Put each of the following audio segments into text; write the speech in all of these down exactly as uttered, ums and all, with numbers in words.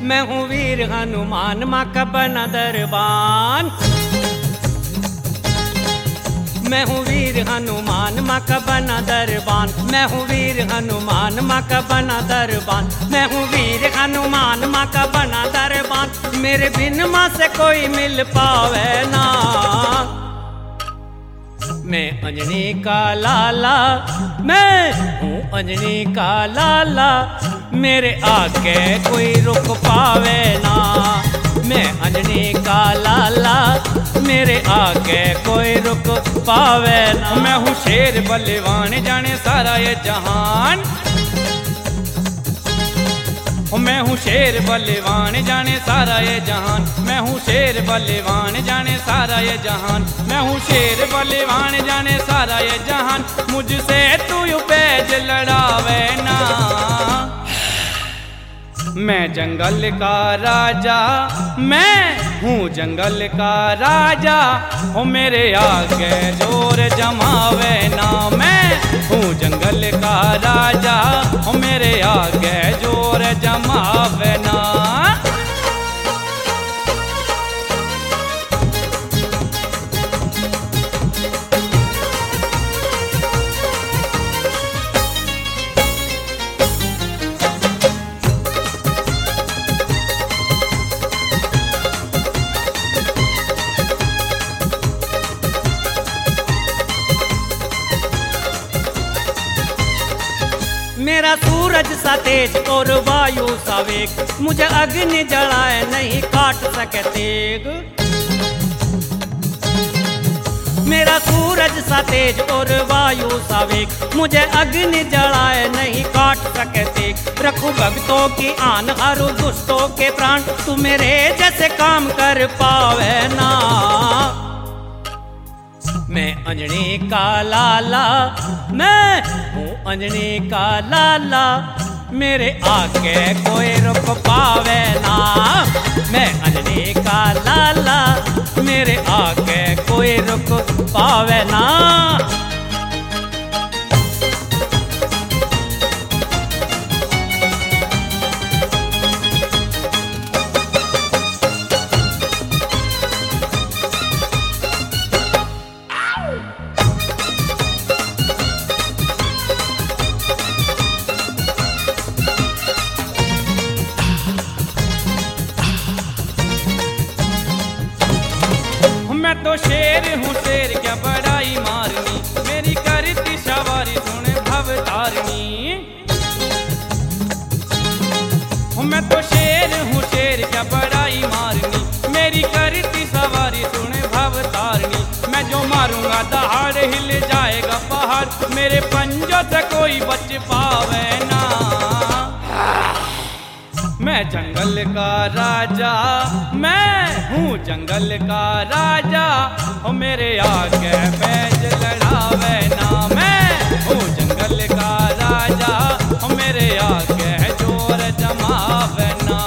मैं हूँ वीर हनुमान माँ का बना दरबान। मैं हूँ वीर हनुमान माँ का बना दरबान। मैं हूँ वीर हनुमान माँ का बना दरबान। मैं हूँ वीर हनुमान माँ का बना दरबान। मेरे बिन माँ से कोई मिल पावे ना। मैं अंजनी का लाला, मैं हूँ अंजनी का लाला। मेरे आगे कोई रुक पावे ना। मैं अंजनी का लाला, मेरे आगे कोई रुक पावे ना। मैं हूँ शेर बलवान जाने सारा ये जहान। मैं हूँ शेर बलवान जाने सारा ये जहान। मैं हूँ शेर बलवान जाने सारा ये जहान। मैं हूँ शेर बलवान जाने सारा ये जहान। मुझसे तू यू पैज लड़ावे ना। मैं जंगल का राजा, मैं हूँ जंगल का राजा। हो मेरे आगे जोर जमावे ना। मैं हूँ जंगल का राजा, हो मेरे आगे जोर जमावे ना। मेरा सूरज सा तेज और वायु सा वेग, मुझे अग्नि जलाए नहीं काट सके तेग। मेरा सूरज सा तेज और वायु सा वेग, मुझे अग्नि जलाए नहीं काट सके तेग। रखूं भक्तों की आन, हरू दुष्टों के प्राण, तू मेरे जैसे काम कर पावे ना। मैं अंजनी का लाला, मैं हूँ अंजनी का लाला। मेरे आगे कोई रुक पावे ना। मैं अंजनी का लाला, मेरे आगे कोई रुक पावे ना। मैं तो शेर हूँ, शेर क्या बड़ाई मारनी। मेरी करती सवारी सुन भवतारिणी। मैं तो शेर हूँ, शेर क्या बड़ाई मारनी। मेरी करती सवारी सुन भवतारिणी। मैं जो मारूंगा दहाड़ हिल जाएगा पहाड़। मेरे पंजों से कोई बच पावे ना। मैं जंगल का राजा, मैं हूँ जंगल का राजा। हो मेरे आगे पैज लड़ावे ना। मैं हूँ जंगल का राजा, हो मेरे आगे जोर जमावे ना।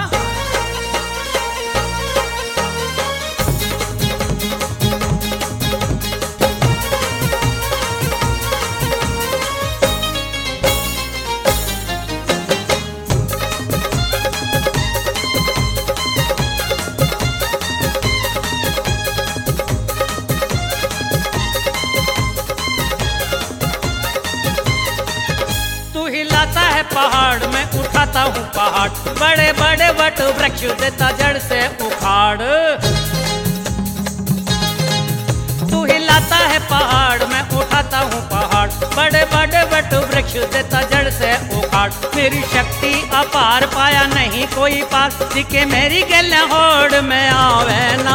पहाड़ में उठाता हूँ पहाड़, बड़े बड़े वट वृक्ष देता जड़ से उखाड़। तू हिलाता है पहाड़ में उठाता हूँ पहाड़, बड़े बड़े वट वृक्ष देता जड़ से उखाड़। मेरी शक्ति अपार, पाया नहीं कोई पार, दिखे मेरी गले होड़ में आवे ना।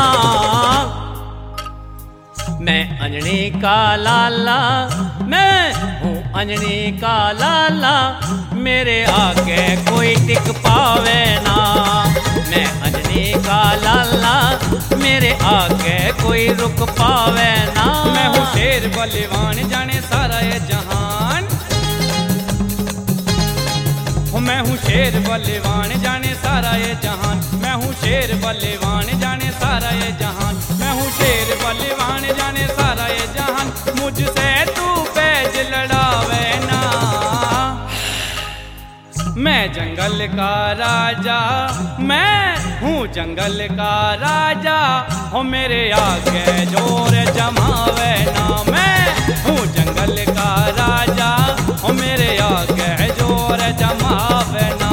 मैं अंजनी का लाला, मैं हूँ अंजनी का लाला। मेरे आगे कोई टिक पावे ना। मैं अंजनी का लाला, मेरे आगे कोई रुक पावे ना। मैं हूँ शेर बलवान जाने सारा ये जहान। मैं हूँ शेर बलवान जाने सारा ये जहान। मैं हूँ शेर बलवान जाने सारा ये जहान। मैं हूँ शेर बलवान जाने सारा ये जहान। मुझसे तू पैज लड़ावे ना। मैं जंगल का राजा, मैं हूँ जंगल का राजा, हो मेरे आगे जोर जमावे ना। मैं हूँ जंगल का राजा, हो मेरे आगे जोर जमावे ना।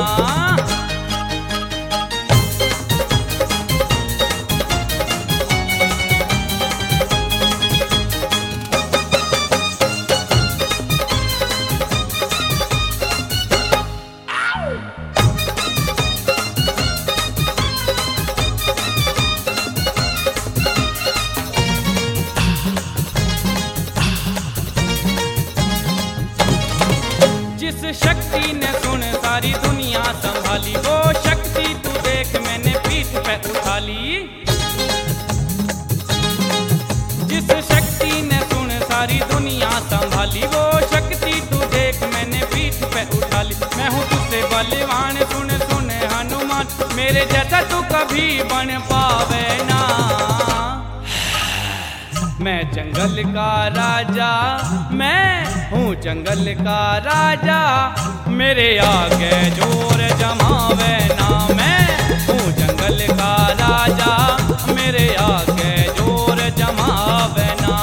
जिस शक्ति ने सुन सारी दुनिया संभाली, वो शक्ति तू देख मैंने पीठ पे उठा ली। जिस शक्ति ने सुन सारी दुनिया संभाली, वो शक्ति तू देख मैंने पीठ पे उठा ली। मैं हूँ तुझसे बलवान, सुन सुन हनुमान, मेरे जैसा तू कभी बन पावे ना। मैं जंगल का राजा, मैं हूँ जंगल का राजा, मेरे आगे जोर जमावे ना। मैं हूँ जंगल का राजा, मेरे आगे जोर जमावे ना।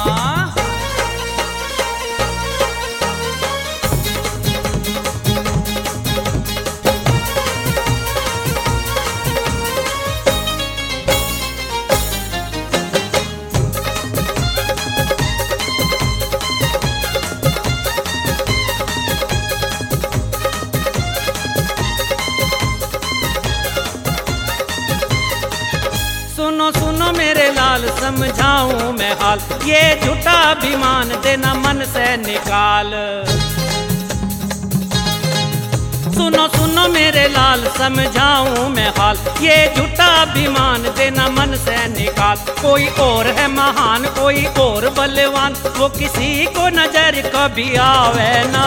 सुनो सुनो मेरे लाल समझाऊं मैं हाल, ये झूठा अभिमान देना मन से निकाल। सुनो सुनो मेरे लाल समझाऊं मैं हाल, ये झूठा अभिमान देना मन से निकाल। कोई और है महान, कोई और बलवान, वो किसी को नजर कभी आवे ना।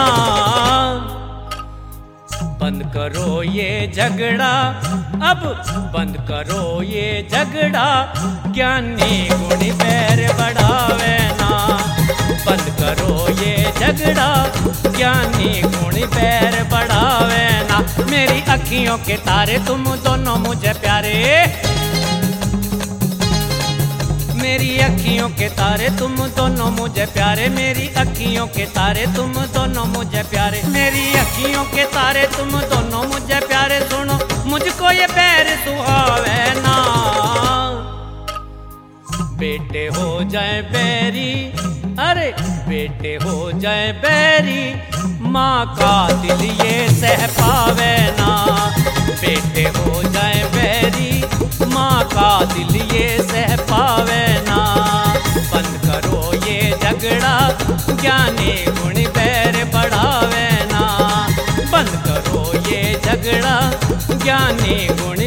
बंद करो ये झगड़ा, अब बंद करो ये झगड़ा, ज्ञानी गुणी पैर बढ़ावे ना। बंद करो ये झगड़ा, ज्ञानी गुणी पैर बढ़ावे ना। मेरी अखियों के तारे तुम दोनों मुझे प्यारे, मेरी अखियों के तारे तुम दोनों मुझे प्यारे, मेरी अखियों के तारे तुम दोनों मुझे प्यारे, मेरी अखियों के तारे तुम दोनों मुझे प्यारे। सुनो मुझको ये पैर सुहावे ना। बेटे हो जाए बैरी, अरे बेटे हो जाए बैरी, माँ का दिल ये सह पावे ना। बेटे हो जाए बैरी, माँ का दिल ये सह पावे ना। बंद करो ये झगड़ा, ज्ञानी गुण पैर बढ़ावे ना। बंद करो ये झगड़ा, ज्ञानी गुण